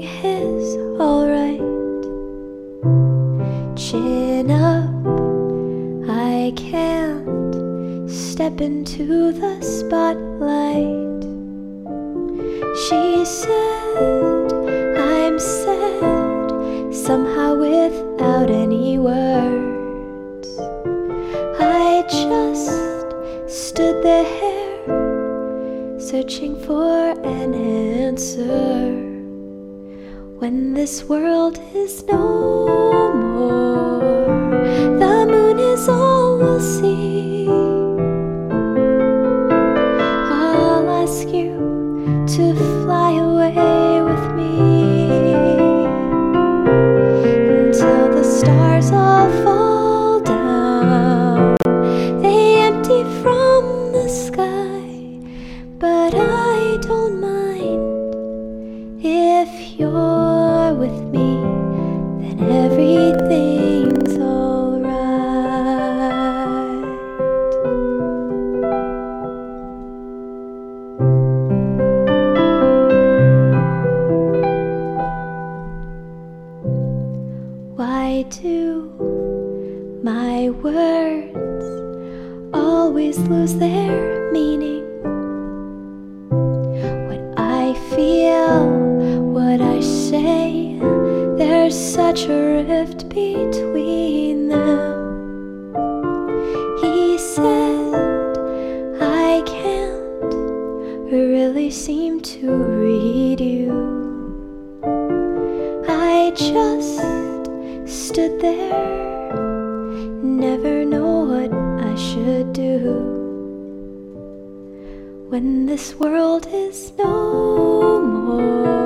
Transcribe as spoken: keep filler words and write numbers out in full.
is alright. Chin up, I can't step into the spotlight. She said I'm sad, somehow without any words. I just stood there, searching for an answer. When this world is no more, the moon is all we'll see. I'll ask you to fly away with me until the stars all fall down. They empty from the sky, but I don't mind. If you're with me, then everything's alright. Why do my words always lose their meaning? What I feel, what I say, there's such a rift between them. He said I can't really seem to read you. I just stood there, never know what I should do. When this world is no more,